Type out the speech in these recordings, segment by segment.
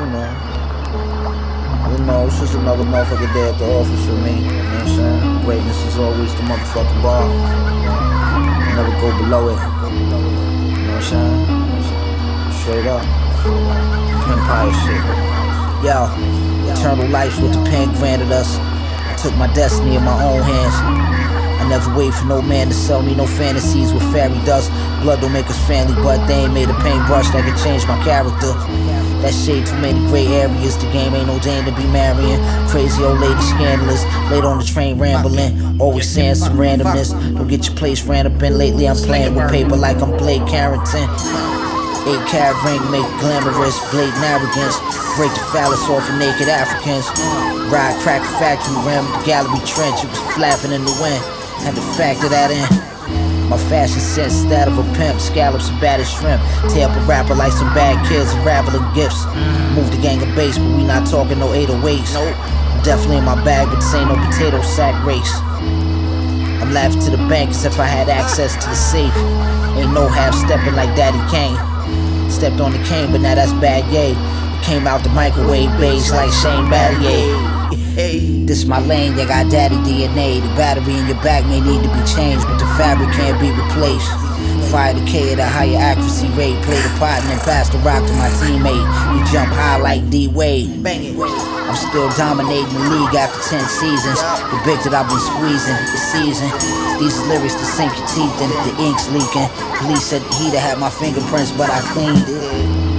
It's just another motherfucker day at the office for me. You know what I'm saying? Greatness is always the motherfucking bar. Never go below it. You know what I'm saying? Straight up. Empire shit. Yo, eternal life's what the pen granted us. I took my destiny in my own hands. I never wait for no man to sell me no fantasies with fairy dust. Blood don't make us family, but they ain't made a paintbrush that can change my character. That shade too many gray areas. The game ain't no Jane to be marrying. Crazy old lady scandalous, late on the train rambling, always saying some randomness. Don't get your place ran up in. Lately I'm playing with paper like I'm Blake Carrington. 8-carat ring make it glamorous, blatant arrogance. Break the phallus off of naked Africans. Ride crack a factory rim, the gallery trench. It was flapping in the wind, had to factor that in. My fashion sense, that of a pimp. Scallops and battered shrimp. Tear up a rapper like some bad kids, unraveling gifts. Move the gang of bass, but we not talking no 808s. I'm definitely in my bag, but this ain't no potato sack race. I'm laughing to the bank as if I had access to the safe. Ain't no half stepping like Daddy Kane. Stepped on the cane, but now that's bad yay. It came out the microwave beige like Shane Battier. This my lane, you got daddy DNA. The battery in your back may need to be changed, but the fabric can't be replaced. Fire the K at a higher accuracy rate. Play the pot and then pass the rock to my teammate. He jump high like D-Wade. I'm still dominating the league after 10 seasons. The big that I've been squeezing this season. These lyrics to sink your teeth in, the ink's leaking. Police said the heater had my fingerprints, but I cleaned it.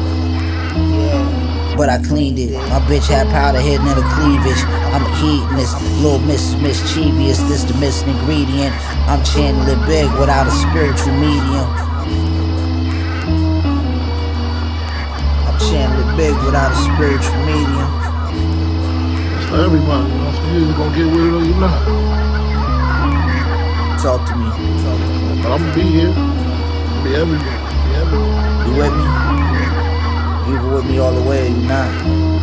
My bitch had powder hidden in her cleavage. I'm heating this, little miss mischievous. This the missing ingredient. I'm channeling big without a spiritual medium. I'm channeling big without a spiritual medium. It's for everybody, you know what I'm saying? You're either gonna get with it or you're not. Talk to me. But I'm gonna be here. Be everywhere. You with me? You either with me all the way or you not.